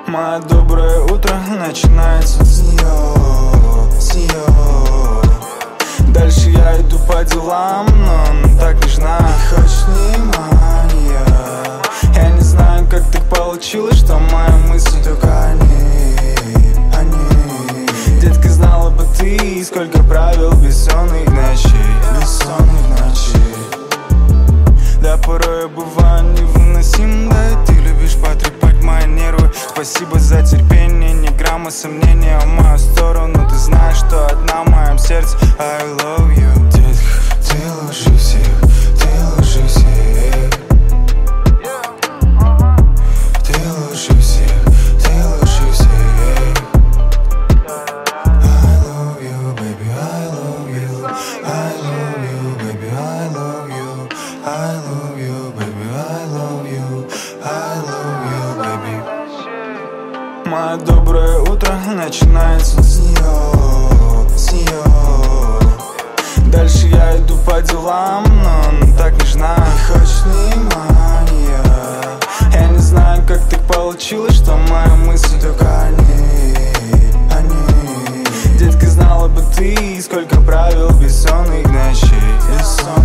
Мое доброе утро начинается с нее. Дальше я иду по делам, но она так нежна и хочет внимания. Я не знаю, как так получилось, что мои мысли только они. Детка, знала бы ты, сколько правил бессонных ночей. Да, порой я бываю невыносим, да и ты любишь потрепать мои нервы. Спасибо за терпение, ни грамма сомнения в мою сторону. Ты знаешь, что одна в моем сердце. I love you, детка, ты лучше всех, ты лучше всех. Ты лучше всех, ты лучше всех. I love you, baby, I love you. I love you, baby, I love you. I love you, baby, I love you. I love you, baby. Мое доброе утро начинается с нее. Дальше я иду по делам, но она так нежна и хочет внимания. Я не знаю, как так получилось, что мои мысли только они. Детка, знала бы ты, сколько правил бессонных ночей.